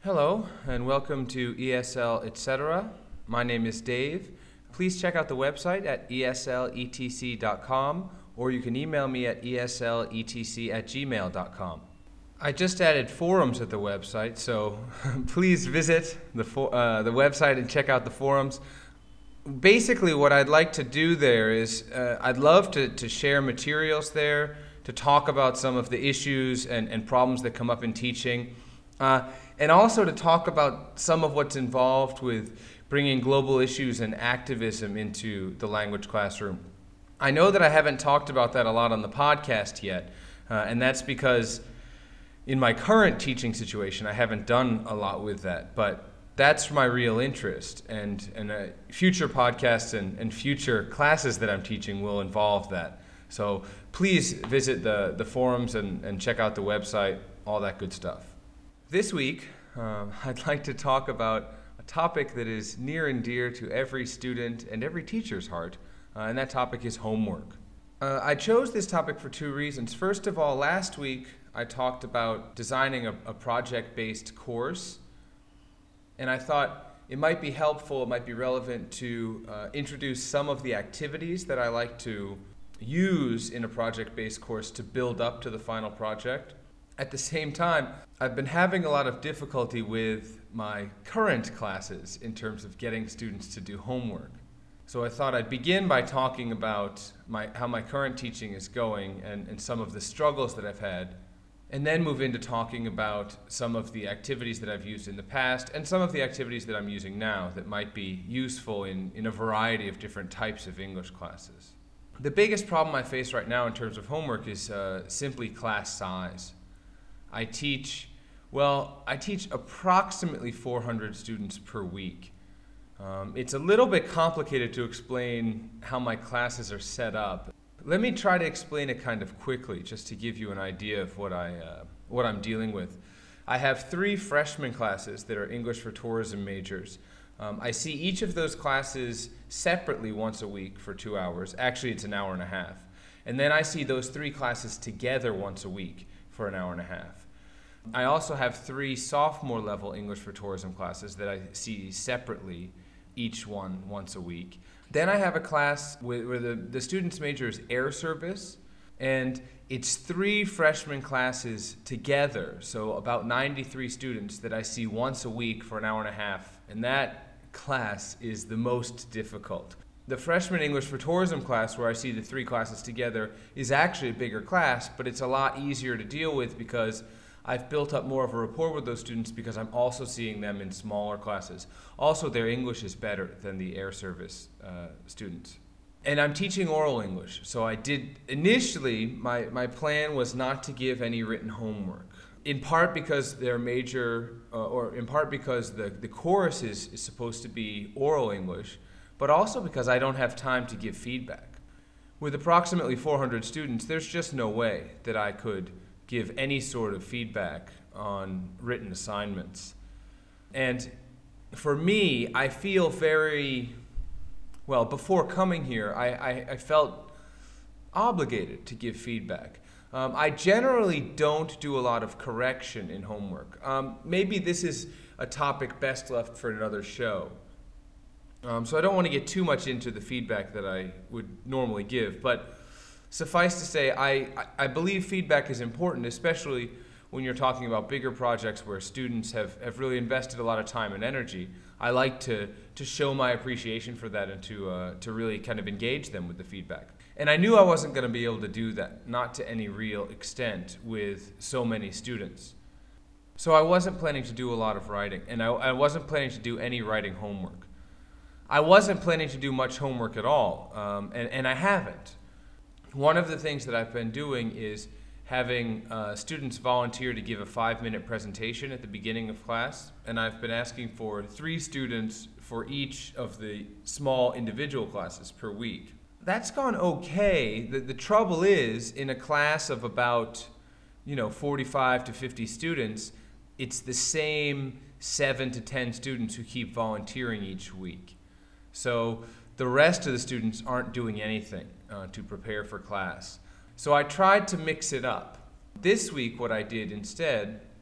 Hello, and welcome to ESL Etc. My name is Dave. Please check out the website at esletc.com, or you can email me at esletc@gmail.com. I just added forums at the website, so please visit the website and check out the forums. Basically, what I'd like to do there is I'd love to share materials there, to talk about some of the issues and problems that come up in teaching. And also to talk about some of what's involved with bringing global issues and activism into the language classroom. I know that I haven't talked about that a lot on the podcast yet, and that's because in my current teaching situation, I haven't done a lot with that, but that's my real interest, and future podcasts and future classes that I'm teaching will involve that. So please visit the forums and check out the website, all that good stuff. This week, I'd like to talk about a topic that is near and dear to every student and every teacher's heart, and that topic is homework. I chose this topic for two reasons. First of all, last week I talked about designing a project-based course, and I thought it might be helpful, it might be relevant to introduce some of the activities that I like to use in a project-based course to build up to the final project. At the same time, I've been having a lot of difficulty with my current classes in terms of getting students to do homework. So I thought I'd begin by talking about how my current teaching is going and some of the struggles that I've had, and then move into talking about some of the activities that I've used in the past and some of the activities that I'm using now that might be useful in a variety of different types of English classes. The biggest problem I face right now in terms of homework is simply class size. I teach approximately 400 students per week. It's a little bit complicated to explain how my classes are set up. Let me try to explain it kind of quickly, just to give you an idea of what I'm dealing with. I have 3 freshman classes that are English for Tourism majors. I see each of those classes separately once a week for 2 hours. Actually, it's an hour and a half. And then I see those 3 classes together once a week for an hour and a half. I also have 3 sophomore level English for Tourism classes that I see separately, each one once a week. Then I have a class where the student's major is air service, and it's 3 freshman classes together, so about 93 students that I see once a week for an hour and a half, and that class is the most difficult. The freshman English for Tourism class, where I see the 3 classes together, is actually a bigger class, but it's a lot easier to deal with because I've built up more of a rapport with those students because I'm also seeing them in smaller classes. Also, their English is better than the air service students. And I'm teaching oral English, so initially, my plan was not to give any written homework. In part because their major, or in part because the course is supposed to be oral English, but also because I don't have time to give feedback. With approximately 400 students, there's just no way that I could give any sort of feedback on written assignments. And for me, I feel before coming here, I felt obligated to give feedback. I generally don't do a lot of correction in homework. Maybe this is a topic best left for another show. So I don't want to get too much into the feedback that I would normally give, but suffice to say, I believe feedback is important, especially when you're talking about bigger projects where students have really invested a lot of time and energy. I like to show my appreciation for that and to really kind of engage them with the feedback. And I knew I wasn't going to be able to do that, not to any real extent, with so many students. So I wasn't planning to do a lot of writing, and I wasn't planning to do any writing homework. I wasn't planning to do much homework at all, and I haven't. One of the things that I've been doing is having students volunteer to give a 5-minute presentation at the beginning of class, and I've been asking for 3 students for each of the small individual classes per week. That's gone okay. The trouble is, in a class of about 45 to 50 students, it's the same 7 to 10 students who keep volunteering each week. So the rest of the students aren't doing anything to prepare for class. So I tried to mix it up. This week what I did instead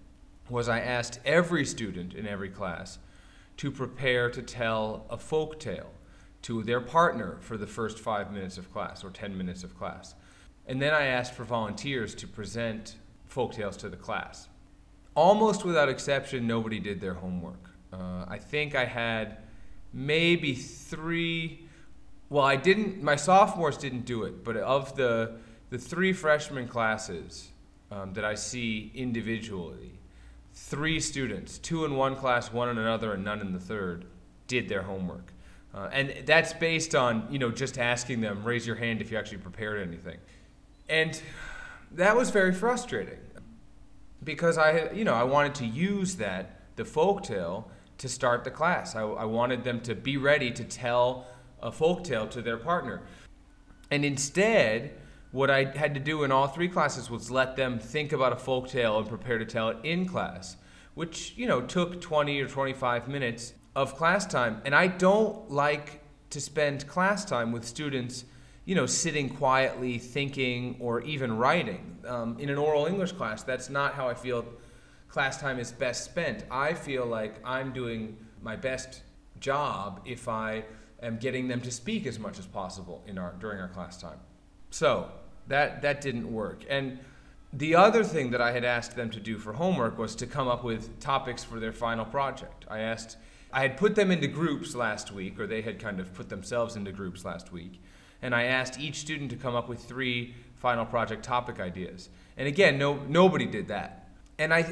was I asked every student in every class to prepare to tell a folk tale to their partner for the first 5 minutes of class or 10 minutes of class. And then I asked for volunteers to present folk tales to the class. Almost without exception, nobody did their homework. I think I had maybe three, well, I didn't, my sophomores didn't do it, but of the three freshman classes that I see individually, 3 students, 2 in one class, 1 in another, and none in the third, did their homework. And that's based on, just asking them, raise your hand if you actually prepared anything. And that was very frustrating because I wanted to use the folktale, to start the class. I wanted them to be ready to tell a folktale to their partner. And instead, what I had to do in all 3 classes was let them think about a folktale and prepare to tell it in class, which, took 20 or 25 minutes of class time. And I don't like to spend class time with students, sitting quietly, thinking, or even writing. In an oral English class, that's not how I feel class time is best spent. I feel like I'm doing my best job if I am getting them to speak as much as possible during our class time. So that didn't work. And the other thing that I had asked them to do for homework was to come up with topics for their final project. I had put them into groups last week, or they had kind of put themselves into groups last week, and I asked each student to come up with 3 final project topic ideas. And again, nobody did that. And I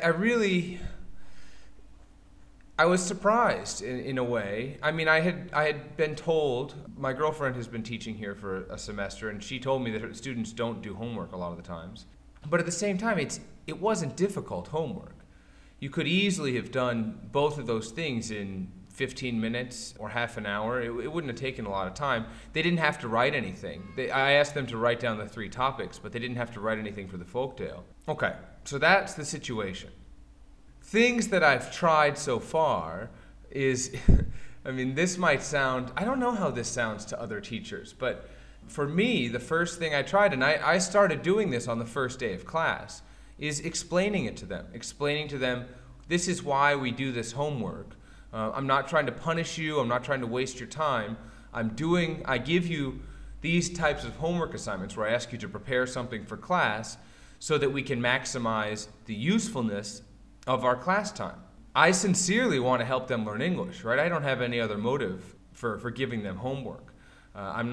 was surprised in a way. I mean, I had been told, my girlfriend has been teaching here for a semester, and she told me that her students don't do homework a lot of the times. But at the same time, it wasn't difficult homework. You could easily have done both of those things in 15 minutes or half an hour. It wouldn't have taken a lot of time. They didn't have to write anything. I asked them to write down the 3 topics, but they didn't have to write anything for the folktale. Okay, so that's the situation. Things that I've tried so far is, I mean, this might sound, I don't know how this sounds to other teachers, but for me, the first thing I tried, and I started doing this on the first day of class, is explaining it to them. Explaining to them, this is why we do this homework. I'm not trying to punish you. I'm not trying to waste your time. I give you these types of homework assignments where I ask you to prepare something for class so that we can maximize the usefulness of our class time. I sincerely want to help them learn English, right? I don't have any other motive for giving them homework. I'm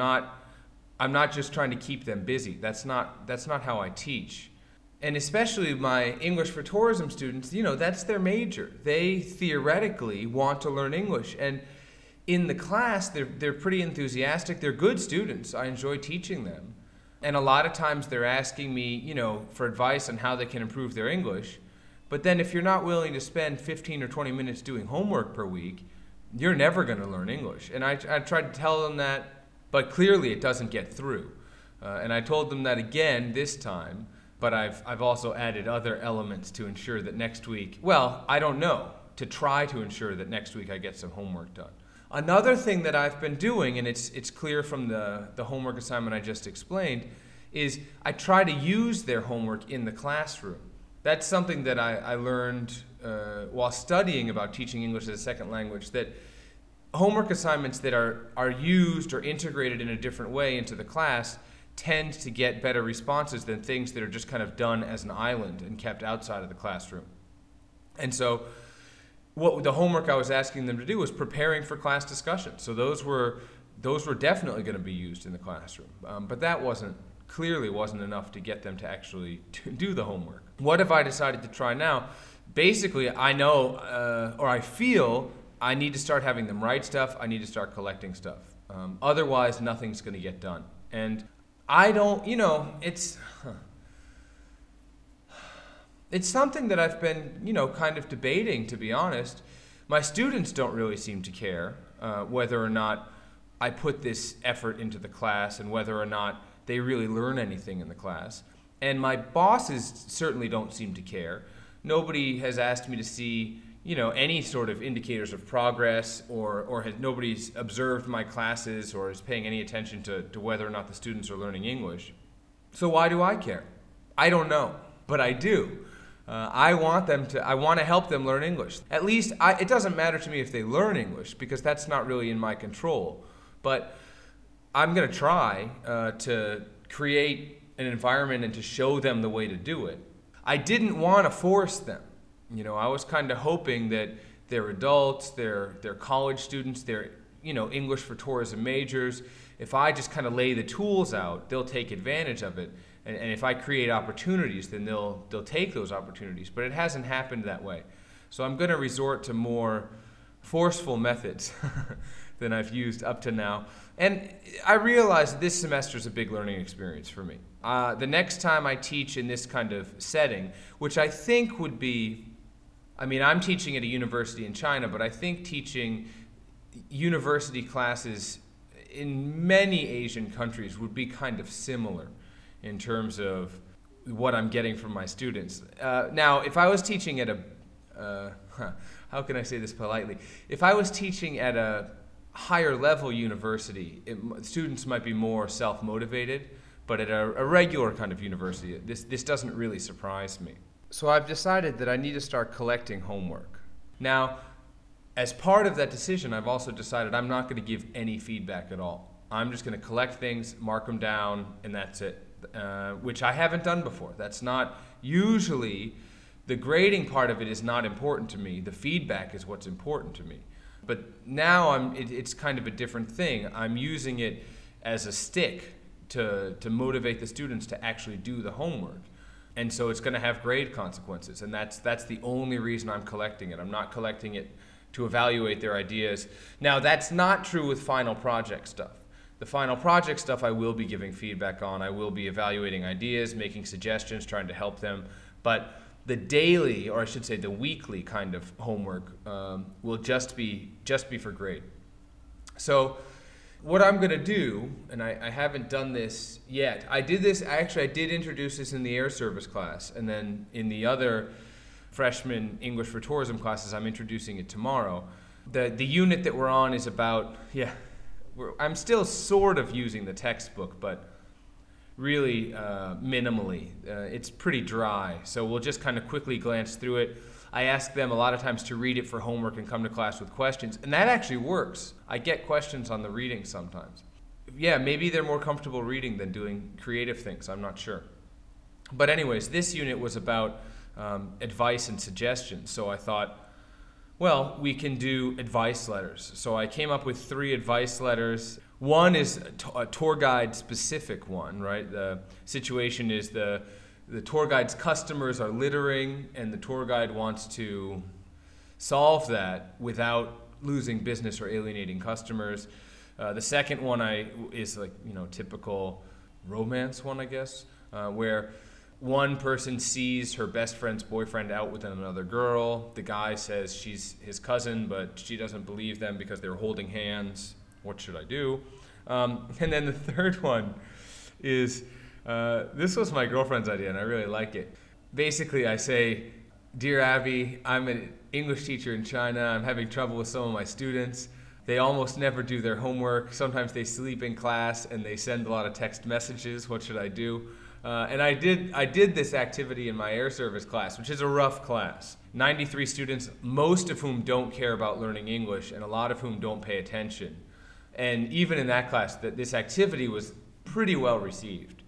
not just trying to keep them busy. That's not how I teach. And especially my English for Tourism students, that's their major. They theoretically want to learn English. And in the class, they're pretty enthusiastic. They're good students. I enjoy teaching them. And a lot of times they're asking me, for advice on how they can improve their English. But then if you're not willing to spend 15 or 20 minutes doing homework per week, you're never going to learn English. And I tried to tell them that, but clearly it doesn't get through. And I told them that again this time. But I've also added other elements to ensure that next week, well, I don't know, to try to ensure that next week I get some homework done. Another thing that I've been doing, and it's clear from the homework assignment I just explained, is I try to use their homework in the classroom. That's something that I learned while studying about teaching English as a second language, that homework assignments that are used or integrated in a different way into the class tend to get better responses than things that are just kind of done as an island and kept outside of the classroom. And so what the homework I was asking them to do was preparing for class discussion. So those were definitely going to be used in the classroom. But that clearly wasn't enough to get them to actually do the homework. What have I decided to try now? Basically, I know, or I feel, I need to start having them write stuff. I need to start collecting stuff. Otherwise, nothing's going to get done. And I don't, it's something that I've been, kind of debating, to be honest. My students don't really seem to care whether or not I put this effort into the class and whether or not they really learn anything in the class. And my bosses certainly don't seem to care. Nobody has asked me to see, any sort of indicators of progress, or nobody's observed my classes or is paying any attention to whether or not the students are learning English. So why do I care? I don't know, but I do. I want to help them learn English. At least, it doesn't matter to me if they learn English because that's not really in my control. But I'm going to try to create an environment and to show them the way to do it. I didn't want to force them. I was kind of hoping that they're adults, they're college students, they're English for tourism majors. If I just kind of lay the tools out, they'll take advantage of it. And if I create opportunities, then they'll take those opportunities. But it hasn't happened that way. So I'm going to resort to more forceful methods than I've used up to now. And I realize this semester is a big learning experience for me. The next time I teach in this kind of setting, which I think would be, I'm teaching at a university in China, but I think teaching university classes in many Asian countries would be kind of similar in terms of what I'm getting from my students. Now, if I was teaching at how can I say this politely? If I was teaching at a higher level university, students might be more self-motivated, but at a regular kind of university, this doesn't really surprise me. So I've decided that I need to start collecting homework. Now, as part of that decision, I've also decided I'm not going to give any feedback at all. I'm just going to collect things, mark them down, and that's it, which I haven't done before. That's not usually, the grading part of it is not important to me. The feedback is what's important to me. But now it's kind of a different thing. I'm using it as a stick to motivate the students to actually do the homework. And so it's going to have grade consequences, and that's the only reason I'm collecting it. I'm not collecting it to evaluate their ideas. Now, that's not true with final project stuff. The final project stuff I will be giving feedback on. I will be evaluating ideas, making suggestions, trying to help them. But the daily, or I should say the weekly kind of homework will just be for grade. So what I'm going to do, and I haven't done this yet, I did introduce this in the air service class, and then in the other freshman English for tourism classes, I'm introducing it tomorrow. The unit that we're on is about, I'm still sort of using the textbook, but really minimally. It's pretty dry, so we'll just kind of quickly glance through it. I ask them a lot of times to read it for homework and come to class with questions, and that actually works. I get questions on the reading sometimes. Maybe they're more comfortable reading than doing creative things, I'm not sure. But anyways, this unit was about advice and suggestions, so I thought, well, we can do advice letters. So I came up with 3 advice letters. One is a tour guide specific one, right? The situation is the tour guide's customers are littering, and the tour guide wants to solve that without losing business or alienating customers. The second one is typical romance one, I guess, where one person sees her best friend's boyfriend out with another girl. The guy says she's his cousin, but she doesn't believe them because they're holding hands. What should I do? And then the third one is, this was my girlfriend's idea, and I really like it. Basically, I say, "Dear Abby, I'm an English teacher in China. I'm having trouble with some of my students. They almost never do their homework. Sometimes they sleep in class, and they send a lot of text messages. What should I do?" And I did this activity in my air service class, which is a rough class. 93 students, most of whom don't care about learning English, and a lot of whom don't pay attention. And even in that class, this activity was pretty well received.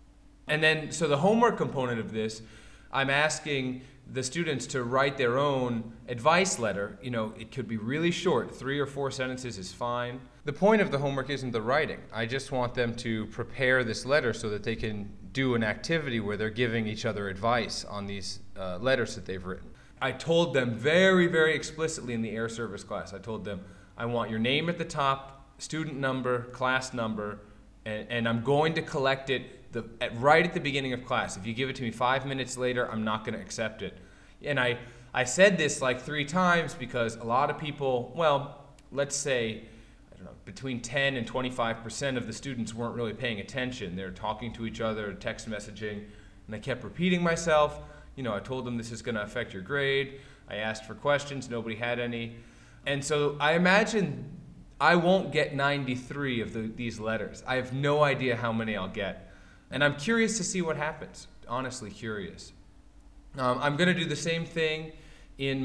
And then, so the homework component of this, I'm asking the students to write their own advice letter. It could be really short, 3 or 4 sentences is fine. The point of the homework isn't the writing. I just want them to prepare this letter so that they can do an activity where they're giving each other advice on these letters that they've written. I told them very, very explicitly in the air service class, I told them, I want your name at the top, student number, class number, and I'm going to collect it right at the beginning of class. If you give it to me 5 minutes later, I'm not going to accept it. And I said this like 3 times because a lot of people, well, let's say, I don't know, between 10 and 25% of the students weren't really paying attention. They're talking to each other, text messaging, and I kept repeating myself. I told them this is going to affect your grade. I asked for questions, nobody had any. And so I imagine I won't get 93 of these letters. I have no idea how many I'll get. And I'm curious to see what happens, honestly curious. I'm going to do the same thing in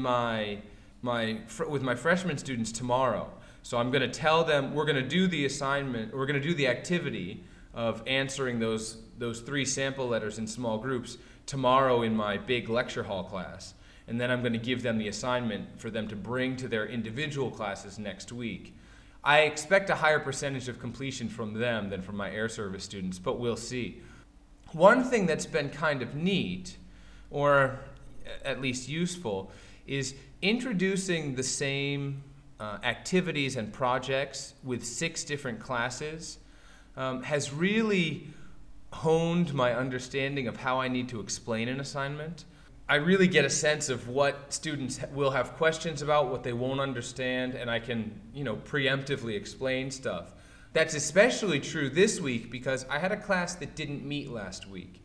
with my freshman students tomorrow. So I'm going to tell them we're going to do the assignment, we're going to do the activity of answering those 3 sample letters in small groups tomorrow in my big lecture hall class. And then I'm going to give them the assignment for them to bring to their individual classes next week. I expect a higher percentage of completion from them than from my air service students, but we'll see. One thing that's been kind of neat, or at least useful, is introducing the same activities and projects with 6 different classes has really honed my understanding of how I need to explain an assignment. I really get a sense of what students will have questions about, what they won't understand, and I can, preemptively explain stuff. That's especially true this week because I had a class that didn't meet last week.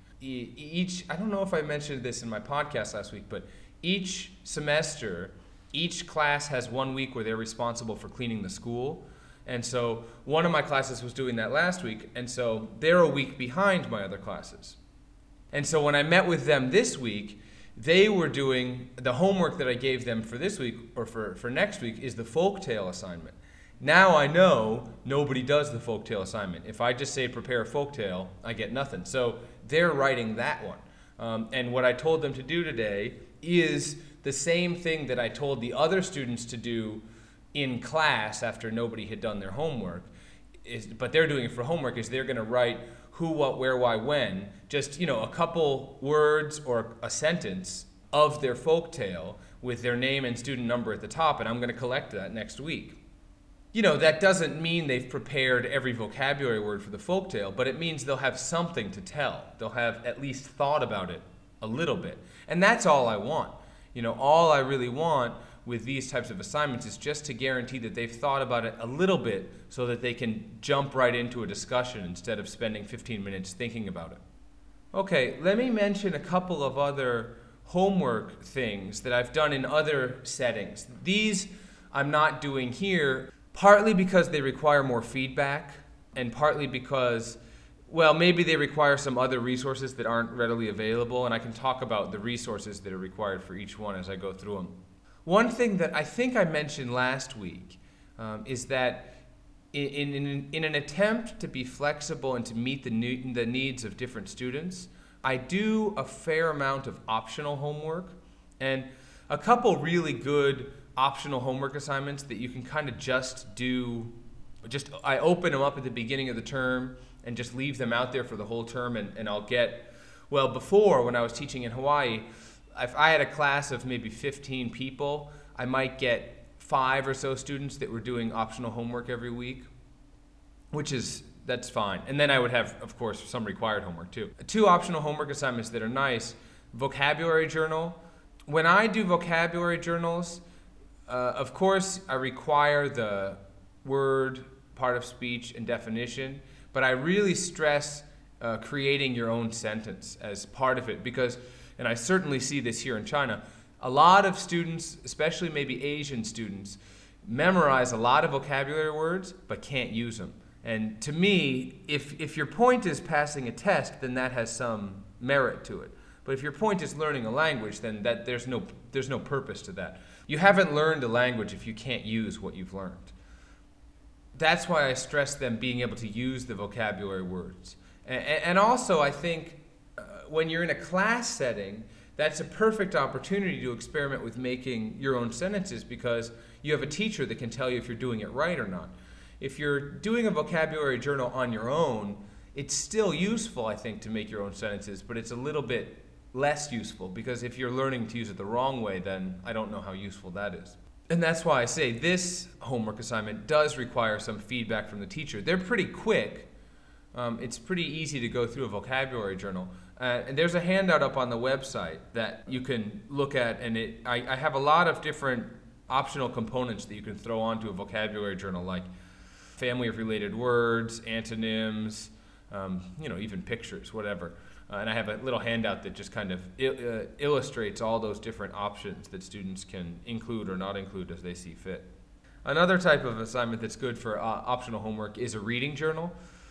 I don't know if I mentioned this in my podcast last week, but each semester, each class has 1 week where they're responsible for cleaning the school. And so one of my classes was doing that last week, and so they're a week behind my other classes. And so when I met with them this week, they were doing the homework that I gave them for this week, or for next week, is the folktale assignment. Now I know nobody does the folktale assignment. If I just say prepare a folktale, I get nothing. So they're writing that one. And what I told them to do today is the same thing that I told the other students to do in class after nobody had done their homework. But they're doing it for homework, is they're going to write who, what, where, why, when, just a couple words or a sentence of their folktale with their name and student number at the top, and I'm going to collect that next week. That doesn't mean they've prepared every vocabulary word for the folktale, but it means they'll have something to tell. They'll have at least thought about it a little bit. And that's all I want. All I really want with these types of assignments is just to guarantee that they've thought about it a little bit so that they can jump right into a discussion instead of spending 15 minutes thinking about it. Okay, let me mention a couple of other homework things that I've done in other settings. These I'm not doing here, partly because they require more feedback, and partly because, maybe they require some other resources that aren't readily available, and I can talk about the resources that are required for each one as I go through them. One thing that I think I mentioned last week is that in an attempt to be flexible and to meet the needs of different students, I do a fair amount of optional homework, and a couple really good optional homework assignments that you can kind of just do. I open them up at the beginning of the term and just leave them out there for the whole term, and I'll get, before when I was teaching in Hawaii, if I had a class of maybe 15 people, I might get 5 or so students that were doing optional homework every week, that's fine. And then I would have, of course, some required homework too. 2 optional homework assignments that are nice: vocabulary journal. When I do vocabulary journals, of course, I require the word, part of speech, and definition, but I really stress creating your own sentence as part of it because, and I certainly see this here in China, a lot of students, especially maybe Asian students, memorize a lot of vocabulary words but can't use them. And to me, if your point is passing a test, then that has some merit to it. But if your point is learning a language, then there's no purpose to that. You haven't learned a language if you can't use what you've learned. That's why I stress them being able to use the vocabulary words. And also, I think when you're in a class setting, that's a perfect opportunity to experiment with making your own sentences because you have a teacher that can tell you if you're doing it right or not. If you're doing a vocabulary journal on your own, it's still useful, I think, to make your own sentences, but it's a little bit less useful because if you're learning to use it the wrong way, then I don't know how useful that is. And that's why I say this homework assignment does require some feedback from the teacher. They're pretty quick. It's pretty easy to go through a vocabulary journal. And there's a handout up on the website that you can look at, and I have a lot of different optional components that you can throw onto a vocabulary journal, like family of related words, antonyms, even pictures, whatever. And I have a little handout that just kind of illustrates all those different options that students can include or not include as they see fit. Another type of assignment that's good for optional homework is a reading journal.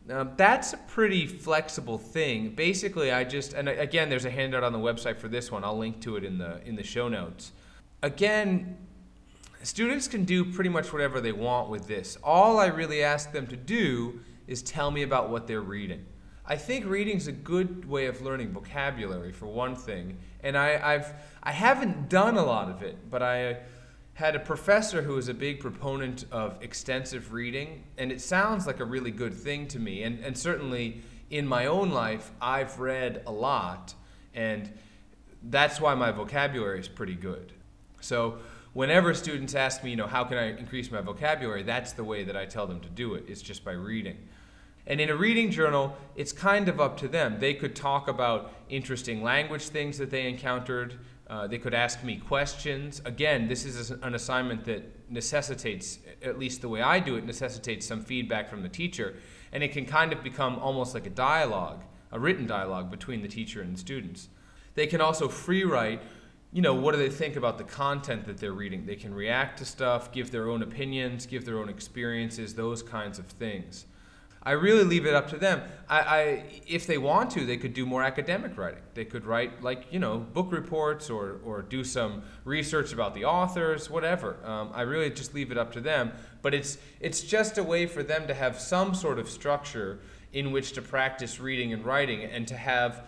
That's a pretty flexible thing. Basically, and again, there's a handout on the website for this one. I'll link to it in the show notes. Again, students can do pretty much whatever they want with this. All I really ask them to do is tell me about what they're reading. I think reading's a good way of learning vocabulary, for one thing, and I haven't done a lot of it, but I had a professor who was a big proponent of extensive reading, and it sounds like a really good thing to me. And certainly in my own life, I've read a lot, and that's why my vocabulary is pretty good. So whenever students ask me, how can I increase my vocabulary, that's the way that I tell them to do it. It's just by reading. And in a reading journal, it's kind of up to them. They could talk about interesting language things that they encountered. They could ask me questions. Again, this is an assignment that necessitates, at least the way I do it, necessitates some feedback from the teacher. And it can kind of become almost like a dialogue, a written dialogue between the teacher and the students. They can also free write, what do they think about the content that they're reading. They can react to stuff, give their own opinions, give their own experiences, those kinds of things. I really leave it up to them. If they want to, they could do more academic writing. They could write book reports or do some research about the authors, whatever. I really just leave it up to them. But it's just a way for them to have some sort of structure in which to practice reading and writing, and to have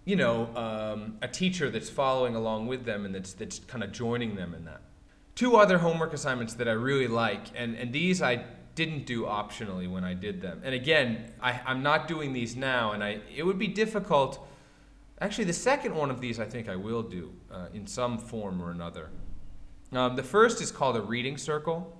a teacher that's following along with them and that's kind of joining them in that. Two other homework assignments that I really like, and these I didn't do optionally when I did them. And again, I'm not doing these now, and it would be difficult. Actually, the second one of these I think I will do in some form or another. The first is called a reading circle.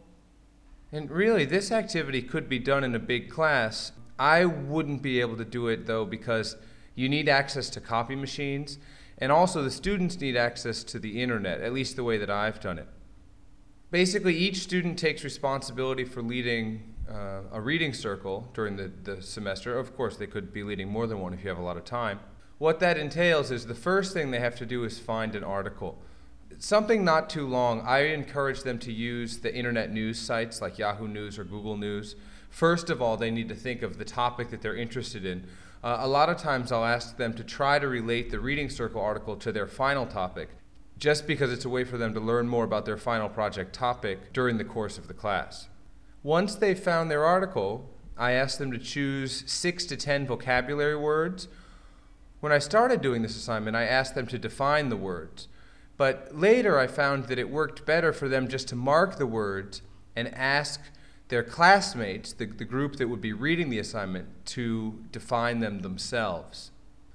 And really, this activity could be done in a big class. I wouldn't be able to do it, though, because you need access to copy machines, and also the students need access to the internet, at least the way that I've done it. Basically, each student takes responsibility for leading a reading circle during the semester. Of course, they could be leading more than one if you have a lot of time. What that entails is the first thing they have to do is find an article. Something not too long. I encourage them to use the internet news sites like Yahoo News or Google News. First of all, they need to think of the topic that they're interested in. A lot of times I'll ask them to try to relate the reading circle article to their final topic, just because it's a way for them to learn more about their final project topic during the course of the class. Once they've found their article, I ask them to choose 6 to 10 vocabulary words. When I started doing this assignment, I asked them to define the words. But later I found that it worked better for them just to mark the words and ask their classmates, the group that would be reading the assignment, to define them themselves.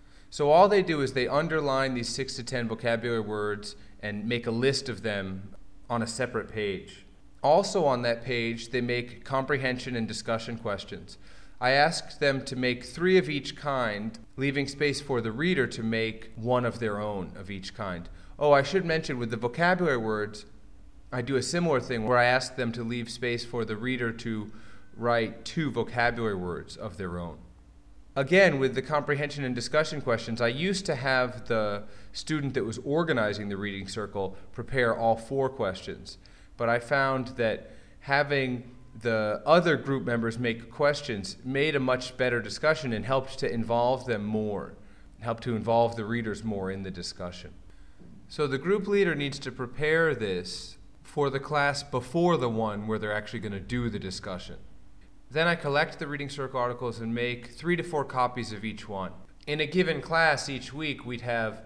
So all they do is they underline these 6 to 10 vocabulary words and make a list of them on a separate page. Also on that page, they make comprehension and discussion questions. I asked them to make 3 of each kind, leaving space for the reader to make 1 of their own of each kind. Oh, I should mention with the vocabulary words, I do a similar thing where I ask them to leave space for the reader to write 2 vocabulary words of their own. Again, with the comprehension and discussion questions, I used to have the student that was organizing the reading circle prepare all 4 questions. But I found that having the other group members make questions made a much better discussion and helped to involve them more, helped to involve the readers more in the discussion. So the group leader needs to prepare this for the class before the one where they're actually going to do the discussion. Then I collect the reading circle articles and make 3 to 4 copies of each one. In a given class each week, we'd have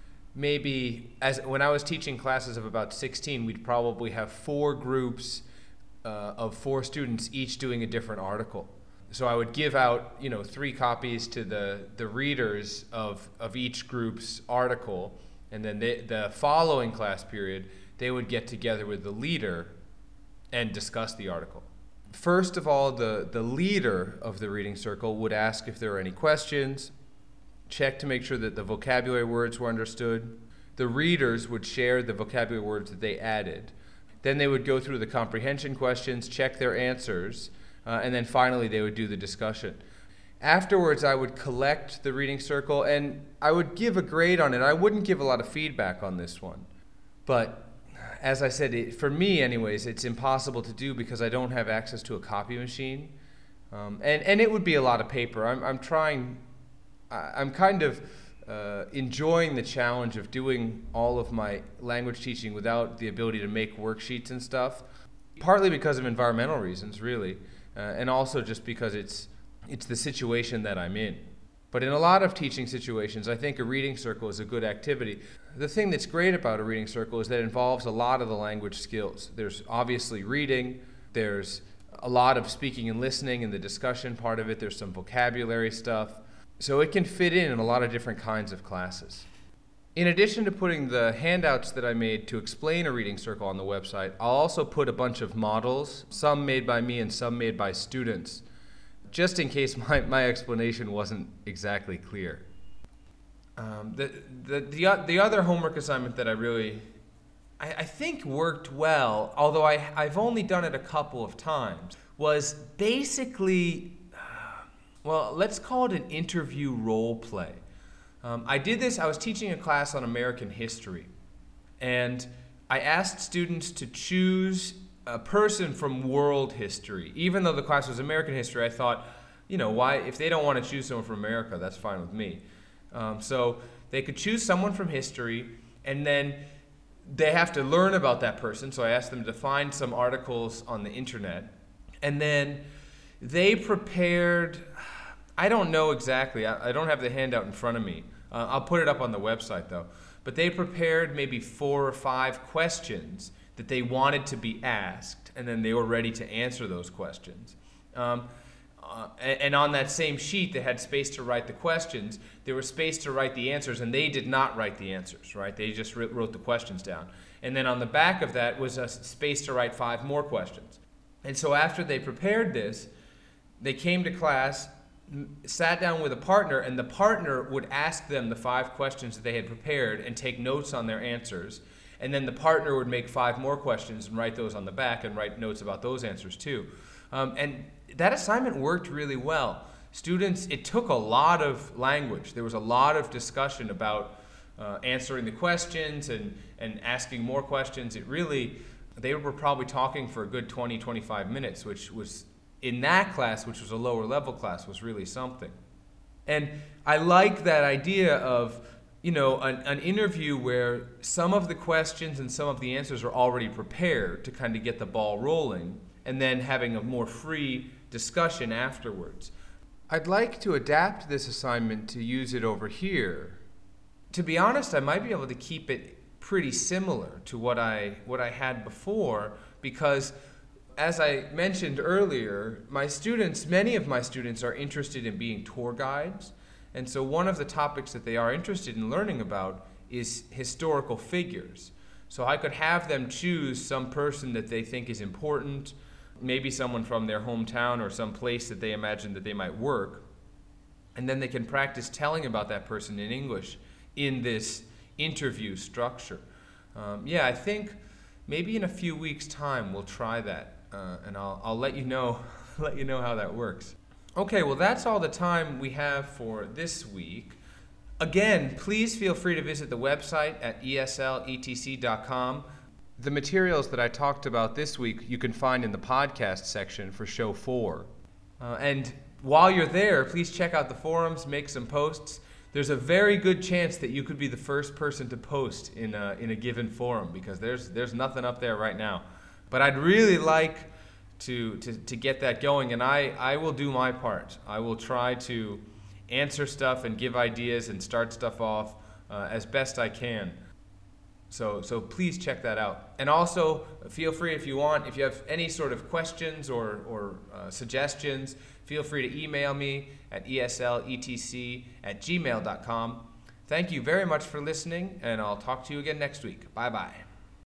maybe, when I was teaching classes of about 16, we'd probably have 4 groups of 4 students each doing a different article. So I would give out 3 copies to the readers of each group's article, and then the following class period, they would get together with the leader and discuss the article. First of all, the leader of the reading circle would ask if there are any questions, check to make sure that the vocabulary words were understood. The readers would share the vocabulary words that they added. Then they would go through the comprehension questions, check their answers, and then finally they would do the discussion. Afterwards, I would collect the reading circle and I would give a grade on it. I wouldn't give a lot of feedback on this one. But as I said, for me anyways, it's impossible to do because I don't have access to a copy machine. And it would be a lot of paper. I'm kind of enjoying the challenge of doing all of my language teaching without the ability to make worksheets and stuff, partly because of environmental reasons, really, and also just because it's the situation that I'm in. But in a lot of teaching situations, I think a reading circle is a good activity. The thing that's great about a reading circle is that it involves a lot of the language skills. There's obviously reading, there's a lot of speaking and listening and the discussion part of it, there's some vocabulary stuff. So it can fit in a lot of different kinds of classes. In addition to putting the handouts that I made to explain a reading circle on the website, I'll also put a bunch of models, some made by me and some made by students, just in case my explanation wasn't exactly clear. The other homework assignment that I think worked well, although I've only done it a couple of times, was basically, well, let's call it an interview role play. I did this, I was teaching a class on American history, and I asked students to choose a person from world history. Even though the class was American history, I thought, why, if they don't want to choose someone from America, that's fine with me. So they could choose someone from history, and then they have to learn about that person. So I asked them to find some articles on the internet, and then they prepared, I don't know exactly, I don't have the handout in front of me. I'll put it up on the website though. But they prepared maybe 4 or 5 questions that they wanted to be asked, and then they were ready to answer those questions. And on that same sheet, they had space to write the questions. There was space to write the answers, and they did not write the answers, right? They just wrote the questions down. And then on the back of that was a space to write 5 more questions. And so after they prepared this, they came to class, sat down with a partner, and the partner would ask them the 5 questions that they had prepared and take notes on their answers. And then the partner would make 5 more questions and write those on the back and write notes about those answers too. And that assignment worked really well. Students, it took a lot of language. There was a lot of discussion about answering the questions and asking more questions. They were probably talking for a good 20, 25 minutes, which was, in that class, which was a lower level class, was really something. And I like that idea of an interview where some of the questions and some of the answers are already prepared to kind of get the ball rolling, and then having a more free discussion afterwards. I'd like to adapt this assignment to use it over here. To be honest, I might be able to keep it pretty similar to what I had before, because as I mentioned earlier, many of my students are interested in being tour guides. And so one of the topics that they are interested in learning about is historical figures. So I could have them choose some person that they think is important, maybe someone from their hometown or some place that they imagine that they might work, and then they can practice telling about that person in English in this interview structure. I think maybe in a few weeks' time we'll try that, and I'll let you know how that works. Okay, well, that's all the time we have for this week. Again, please feel free to visit the website at esletc.com. The materials that I talked about this week you can find in the podcast section for show 4. And while you're there, please check out the forums, make some posts. There's a very good chance that you could be the first person to post in a given forum, because there's nothing up there right now. But I'd really like to get that going, and I will do my part. I will try to answer stuff and give ideas and start stuff off as best I can. So please check that out. And also, feel free if you have any sort of questions or suggestions, feel free to email me at esletc@gmail.com. Thank you very much for listening, and I'll talk to you again next week. Bye-bye.